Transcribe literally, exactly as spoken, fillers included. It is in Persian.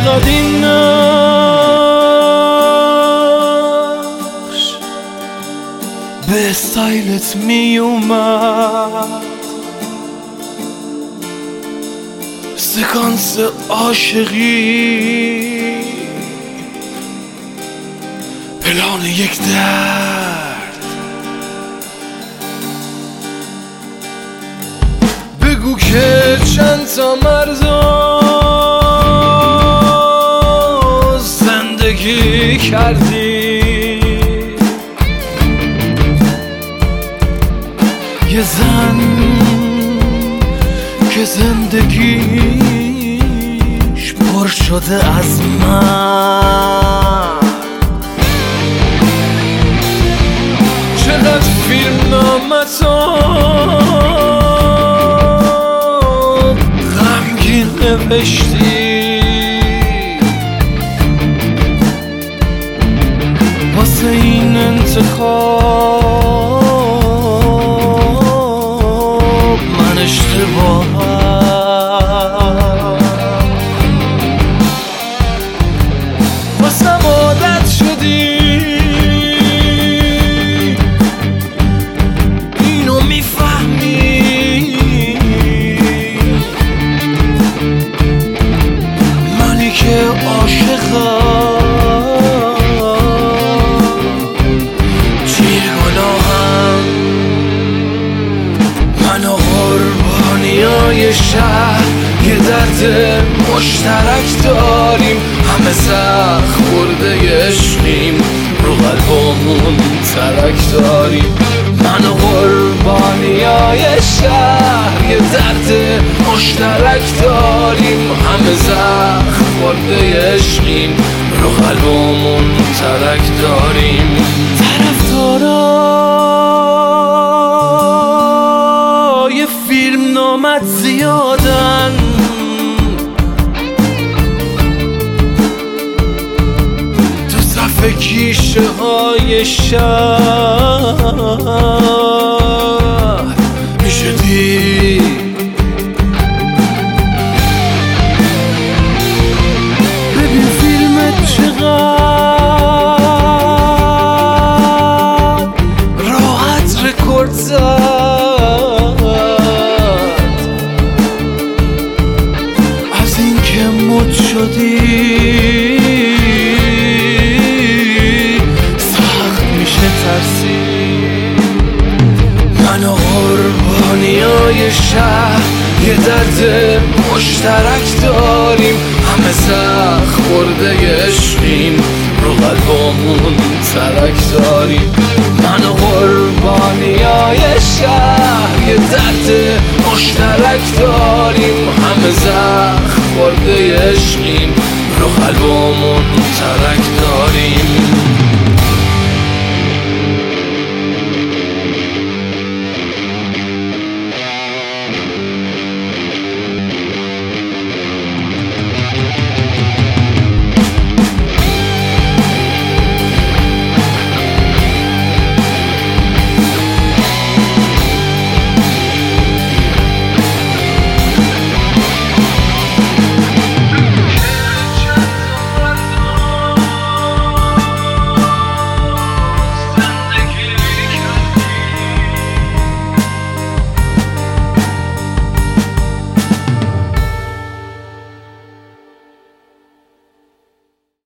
میاد این نقش به استایلت میومد، سکانس عاشقی، پلان یک درد. بگو که چند تا مرزا زندگی کردی، یه زن که زندگیش پر شده از من. چقدر فیلم نامتا غمگین نوشتی، واسه این انتخاب من اشتباهم. واسم عادت شدی، اینو میفهمی، منی که عاشقم چیه گناهم. من و قربانیای شهر یه درد مشترک داریم، همه سخت خورده عشقیم، رو قلبمون ترک داریم. من و قربانیای شهر یه درد مشترک داریم، همه سخت خورده عشقیم، رو قلبمون ترک داریم. طرفدارای فیلم نامت زیادن، تو صف گیشه های شهر میشه دید. ببین فیلمت چقدر راحت رکورد زد، از این که مد شدی سخت میشه ترسید. من و قربانیای شهر یه درد مشترک داریم، همه سخت خورده عشقیم، رو قلبمون ترک داریم. من و قربانیای شهر یه درد مشترک داریم، همه سخت خورده عشقیم، رو قلبمون ترک داریم.